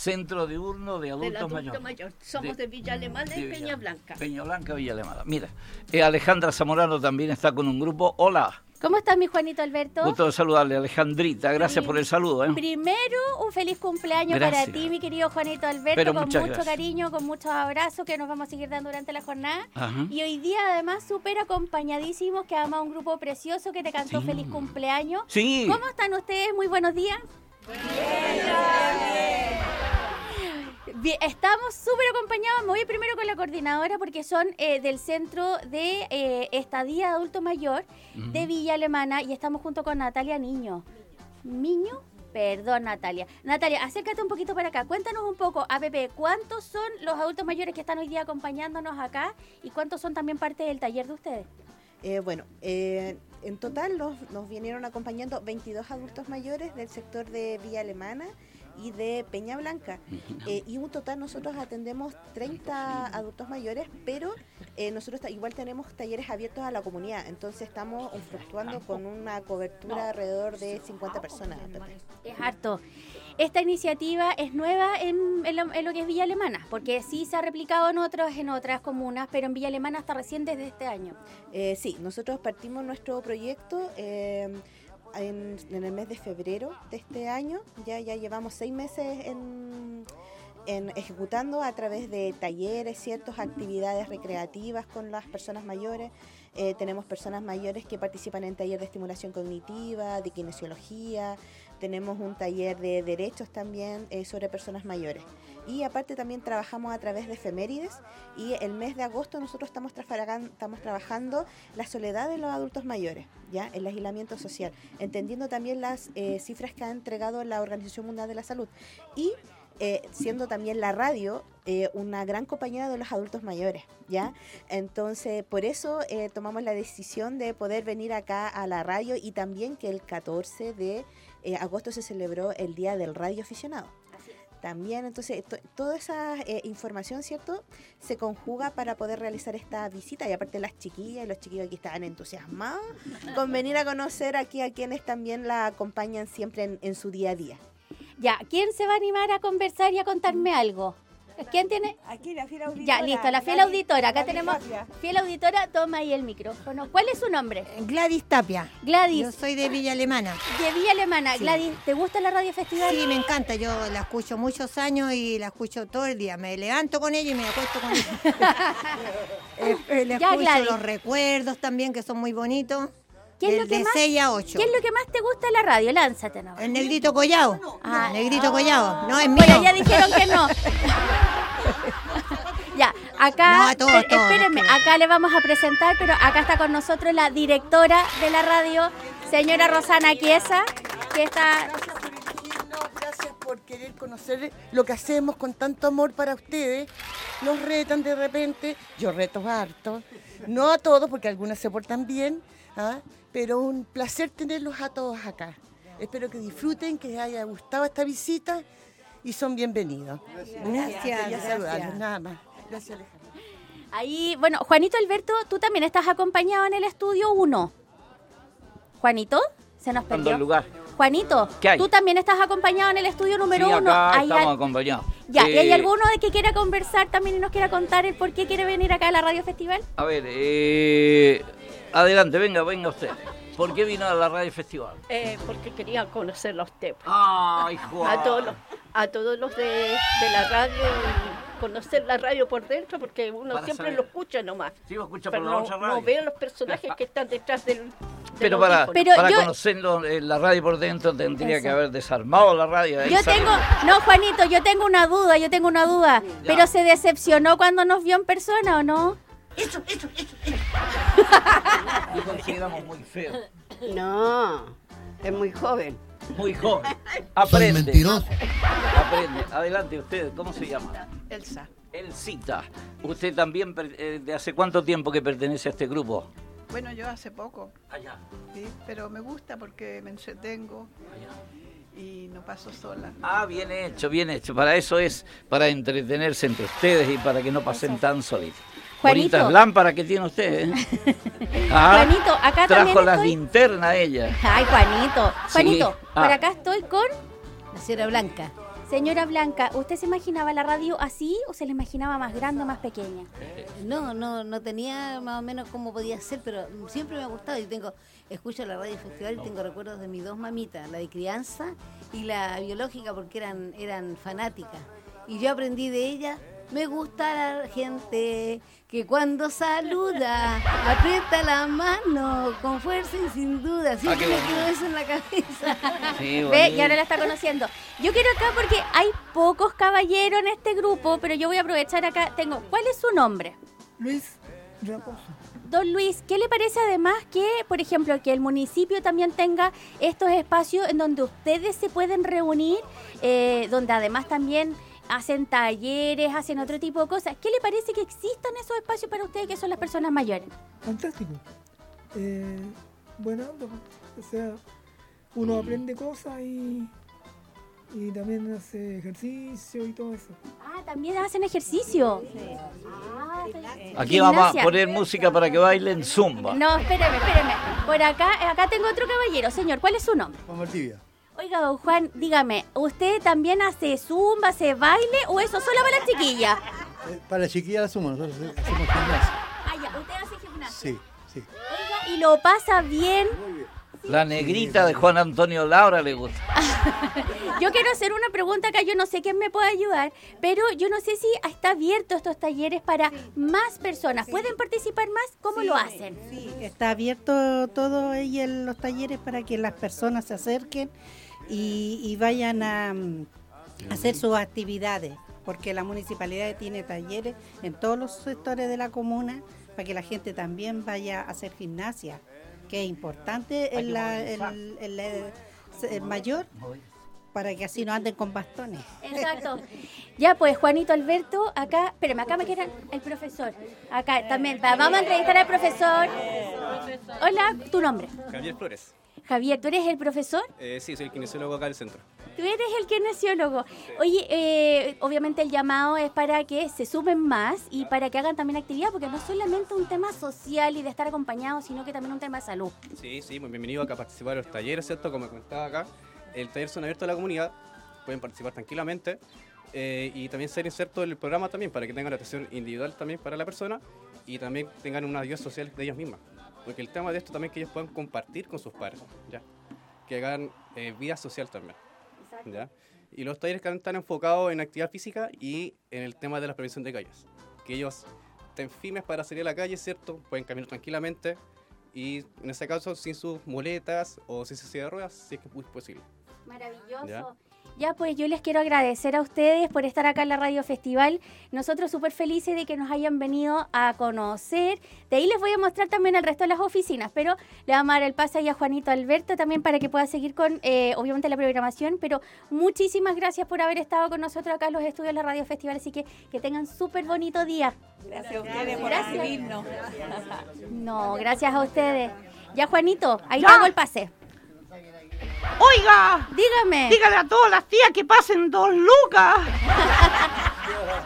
Centro diurno de adultos mayores. Mayor. Somos de Villa Alemana y Peña Blanca. Peña Blanca, Villa Alemana. Mira, Alejandra Zamorano también está con un grupo. Hola. ¿Cómo estás, mi Juanito Alberto? Gusto de saludarle, Alejandrita. Gracias por el saludo. Primero, un feliz cumpleaños para ti, mi querido Juanito Alberto, Pero con mucho gracias. Cariño, con muchos abrazos que nos vamos a seguir dando durante la jornada. Ajá. Y hoy día, además, súper acompañadísimos, que además un grupo precioso que te cantó feliz cumpleaños. Sí. ¿Cómo están ustedes? Muy buenos días. Bien, estamos súper acompañados. Me voy primero con la coordinadora porque son del Centro de Estadía de Adulto Mayor de Villa Alemana y estamos junto con Natalia Niño. ¿Miño? Perdón, Natalia. Natalia, acércate un poquito para acá. Cuéntanos un poco, APP, ¿cuántos son los adultos mayores que están hoy día acompañándonos acá y cuántos son también parte del taller de ustedes? En total nos vinieron acompañando 22 adultos mayores del sector de Villa Alemana y de Peña Blanca. Y un total nosotros atendemos 30 adultos mayores, pero nosotros igual tenemos talleres abiertos a la comunidad, entonces estamos fluctuando con una cobertura alrededor de 50 personas. Es harto. Esta iniciativa es nueva en lo que es Villa Alemana, porque sí se ha replicado en otras comunas, pero en Villa Alemana hasta recién desde este año. Sí, nosotros partimos nuestro proyecto en el mes de febrero de este año. Ya llevamos 6 meses en ejecutando a través de talleres, ciertas actividades recreativas con las personas mayores. Tenemos personas mayores que participan en taller de estimulación cognitiva, de kinesiología. Tenemos un taller de derechos también sobre personas mayores. Y aparte también trabajamos a través de efemérides y el mes de agosto nosotros estamos trabajando la soledad de los adultos mayores, ¿ya? El aislamiento social, entendiendo también las cifras que ha entregado la Organización Mundial de la Salud y siendo también la radio una gran compañera de los adultos mayores, ¿ya? Entonces, por eso tomamos la decisión de poder venir acá a la radio y también que el 14 de agosto se celebró el Día del Radio Aficionado. También, entonces, toda esa información, ¿cierto?, se conjuga para poder realizar esta visita. Y aparte las chiquillas y los chiquillos aquí estaban entusiasmados con venir a conocer aquí a quienes también la acompañan siempre en su día a día. Ya, ¿quién se va a animar a conversar y a contarme algo? ¿Quién tiene? Aquí la fiel auditora. Ya, listo, la fiel auditora. Acá tenemos fiel auditora, toma ahí el micrófono. ¿Cuál es su nombre? Gladys Tapia. Gladys. Yo soy de Villa Alemana. De Villa Alemana. Sí. Gladys, ¿te gusta la radio festival? Sí, me encanta. Yo la escucho muchos años y la escucho todo el día. Me levanto con ella y me acuesto con ella. Le Ya, escucho Gladys. los recuerdos también, que son muy bonitos. ¿Qué es lo que de más? 6 a 8. ¿Qué es lo que más te gusta de la radio? Lánzate, ¿no? El Negrito Collao. Ah. El Negrito Collao. No, es mío. Bueno, ya dijeron que no. Ya, acá, No, a todos, espérenme, acá le vamos a presentar, pero acá está con nosotros la directora de la radio, señora Rosana Chiesa, que está... Gracias por querer conocer lo que hacemos con tanto amor para ustedes. Nos retan de repente, yo reto harto, no a todos porque algunos se portan bien, pero un placer tenerlos a todos acá. Espero que disfruten, que les haya gustado esta visita y son bienvenidos. Quería saludarlos, nada más. Gracias, Alejandra. Ahí, bueno, Juanito Alberto, tú también estás acompañado en el estudio 1. Juanito, se nos perdió. El lugar. Juanito, ¿Qué hay? tú también estás acompañado en el estudio número 1. Sí, acá estamos acompañados. Ya, ¿y hay alguno de que quiera conversar también y nos quiera contar el por qué quiere venir acá a la Radio Festival? A ver, adelante, venga usted. ¿Por qué vino a la Radio Festival? Porque quería conocer los temas. ¡Ay, Juan! A todos los de la radio, y conocer la radio por dentro, porque uno Para siempre saber. lo escucha nomás. Sí, lo escucha Pero por la otra radio. no veo los personajes que están detrás del Pero audífono. para yo- conocerlo, la radio por dentro tendría Eso. que haber desarmado la radio. Ahí Yo sale. tengo, no, Juanito, yo tengo una duda. Ya. ¿Pero se decepcionó cuando nos vio en persona o no? Lo consideramos muy feo. No, es muy joven. Muy joven. Aprende. mentiroso. Aprende. Adelante usted, ¿cómo se llama? Elsa. Elcita. ¿Usted también, de hace cuánto tiempo que pertenece a este grupo? Bueno, yo hace poco, Allá. ¿sí? Pero me gusta porque me entretengo y no paso sola. Ah, bien hecho, bien hecho. Para eso es, para entretenerse entre ustedes y para que no pasen tan solitos. Juanito. Bonitas lámparas que tiene usted, ¿eh? Ah, Juanito, acá trajo también las estoy. linternas ella. Ay, Juanito. Juanito, Ah. por acá estoy con La Sierra Blanca. Señora Blanca, ¿usted se imaginaba la radio así o se la imaginaba más grande o más pequeña? No tenía más o menos cómo podía ser, pero siempre me ha gustado. Escucho la radio festival y tengo recuerdos de mis dos mamitas, la de crianza y la biológica, porque eran fanáticas. Y yo aprendí de ellas. Me gusta la gente que cuando saluda aprieta la mano con fuerza y sin duda. Siempre me quedó eso en la cabeza. Sí, Ve, y ahora la está conociendo. Yo quiero acá porque hay pocos caballeros en este grupo, pero yo voy a aprovechar acá. ¿Cuál es su nombre? Luis Raposo. Don Luis, ¿qué le parece además que, por ejemplo, que el municipio también tenga estos espacios en donde ustedes se pueden reunir, donde además también hacen talleres, hacen otro tipo de cosas? ¿Qué le parece que existan esos espacios para ustedes que son las personas mayores? Fantástico. Bueno, o sea, uno aprende cosas y también hace ejercicio y todo eso. Ah, también hacen ejercicio. Sí. Aquí vamos a poner música para que bailen zumba. No, espéreme. Por acá tengo otro caballero. Señor, ¿cuál es su nombre? Juan Valdivia. Oiga, don Juan, dígame, ¿usted también hace zumba, hace baile o eso solo para las chiquillas? Para las chiquillas la zumba, nosotros hacemos gimnasia. Ah, ya, ¿usted hace gimnasia? Sí. Oiga, ¿y lo pasa bien? Muy bien. La negrita de Juan Antonio Laura le gusta. Yo quiero hacer una pregunta acá, yo no sé quién me puede ayudar, pero yo no sé si está abierto estos talleres para más personas. ¿Pueden participar más? ¿Cómo lo hacen? Sí, está abierto todo ahí en los talleres para que las personas se acerquen y vayan a hacer sus actividades, porque la municipalidad tiene talleres en todos los sectores de la comuna para que la gente también vaya a hacer gimnasia, que es importante el mayor, para que así no anden con bastones. Exacto. Ya pues, Juanito Alberto, acá, espérame, acá me queda el profesor. Acá también, vamos a entrevistar al profesor. Hola, ¿tu nombre? Javier Flores. Javier, ¿tú eres el profesor? Sí, soy el kinesiólogo acá del centro. Tú eres el kinesiólogo. Oye, obviamente el llamado es para que se sumen más y para que hagan también actividad, porque no es solamente un tema social y de estar acompañados, sino que también un tema de salud. Sí, muy bienvenido acá a participar de los talleres, ¿cierto? Como comentaba acá, el taller son abiertos a la comunidad, pueden participar tranquilamente y también ser insertos en el programa también, para que tengan atención individual también para la persona y también tengan una ayuda social de ellas mismas. Porque el tema de esto también es que ellos puedan compartir con sus padres, ¿ya? Que hagan vida social también, ¿ya? Y los talleres que están enfocados en actividad física y en el tema de la prevención de calles. Que ellos estén firmes para salir a la calle, ¿cierto? Pueden caminar tranquilamente y en ese caso sin sus muletas o sin su silla de ruedas, si es que es posible. Maravilloso. Ya, pues yo les quiero agradecer a ustedes por estar acá en la Radio Festival. Nosotros súper felices de que nos hayan venido a conocer. De ahí les voy a mostrar también el resto de las oficinas, pero le vamos a dar el pase ahí a Juanito Alberto también para que pueda seguir con, obviamente, la programación. Pero muchísimas gracias por haber estado con nosotros acá en los estudios de la Radio Festival. Así que tengan súper bonito día. Gracias a ustedes por recibirnos. No, gracias a ustedes. Ya, Juanito, ahí te hago el pase. Oiga, dígame. Dígale a todas las tías que pasen 2 lucas.